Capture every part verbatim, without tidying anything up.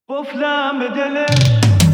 قفلم به دلش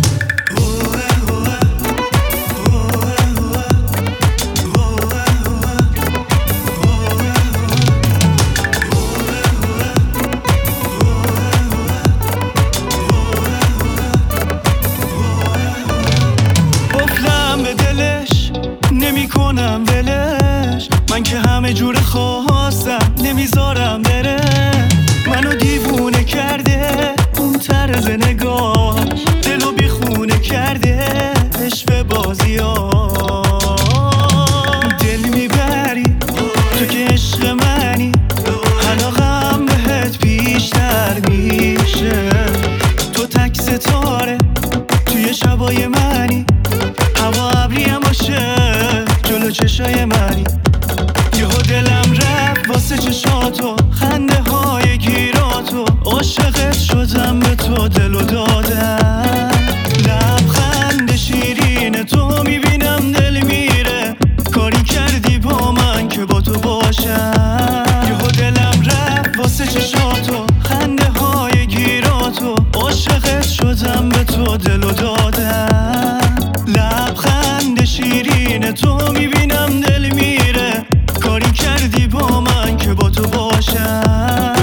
قفلم به دلش نمی کنم ولش، من که همه جور خواستم نمیذارم بره. منو دیوونه کرده اون طرز نگاهش، دلو بیخونه کرده عشق بازیاش. دل میبری تو که عشق منی، علاقم بهت بیشتر میشه. تو تک ستاره توی شبای منی، هوا ابریم باشه جلو چشای منی. یهو دلم رفت واسه چشاتو، خنده های گیراتو، عاشقت شدم به تو دلو دادم. لبخند شیرین تو میبینم دل میره، کاری کردی با من که با تو باشم. یهو دلم رفت واسه چشاتو، خنده های گیراتو، عاشقت شدم به تو دلو دادم. لبخند شیرین تو میبینم دل میره، کاری کردی با من که با تو باشم.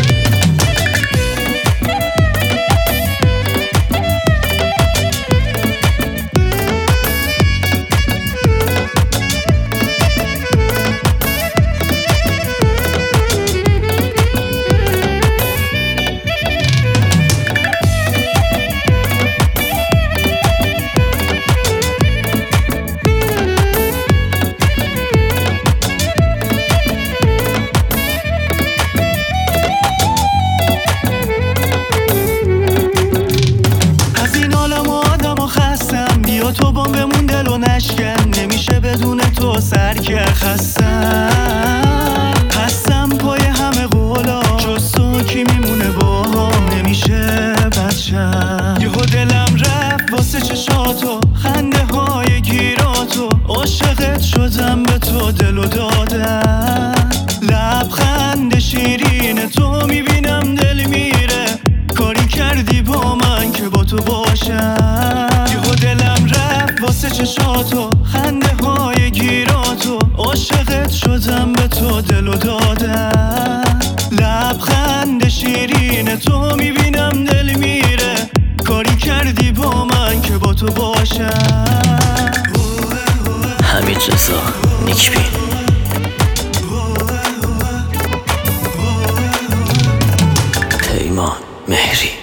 تو بام بمون دلو نشکن، نمیشه بدون تو سرکر. خستم هستم پای همه قولا، جز تو کی میمونه با هم نمیشه بچم. یهو دلم رفت واسه چشاتو، خنده های گیراتو، عاشقت شدم به تو دلو دادم. لبخند شیرین تو میبینم دل میره، کاری کردی با من که با تو باشم. یهو دلم رفت واسه چشاتو، خنده های گیراتو، عاشقت شدم به تو دلو دادم. لبخند شیرین تو میبینم دل میره، کاری کردی با من که با تو باشم. حمید رضا نیکبین. پیمان مهری.